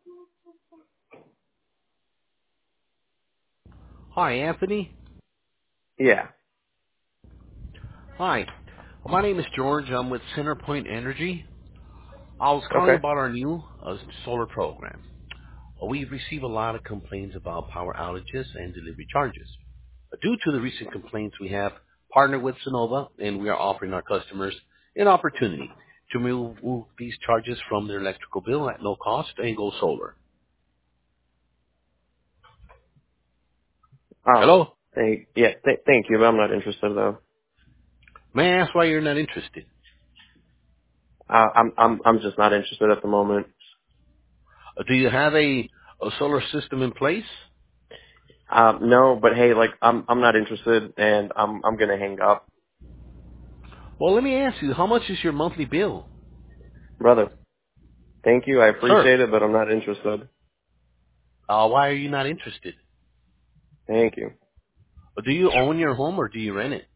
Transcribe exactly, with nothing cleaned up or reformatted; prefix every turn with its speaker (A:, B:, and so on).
A: Hi, Anthony.
B: Yeah.
A: Hi. My name is George. I'm with CenterPoint Energy. I was calling
B: Okay.
A: about our new uh, solar program. Uh, We receive a lot of complaints about power outages and delivery charges. Uh, Due to the recent complaints, we have partnered with Sonova, and we are offering our customers an opportunity to remove these charges from their electrical bill at no cost and go solar.
B: Oh,
A: Hello?
B: thank yeah. Th- thank you, but I'm not interested though.
A: May I ask why you're not interested?
B: Uh, I'm I'm I'm just not interested at the moment.
A: Uh, Do you have a, a solar system in place?
B: Um, no, but hey, like I'm I'm not interested, and I'm I'm gonna hang up,
A: Well, let me ask you, how much is your monthly bill?
B: brother. Thank you, I
A: Sir,
B: appreciate it, but I'm not interested.
A: uh, why are you not interested?
B: Thank you.
A: Do you own your home or do you rent it?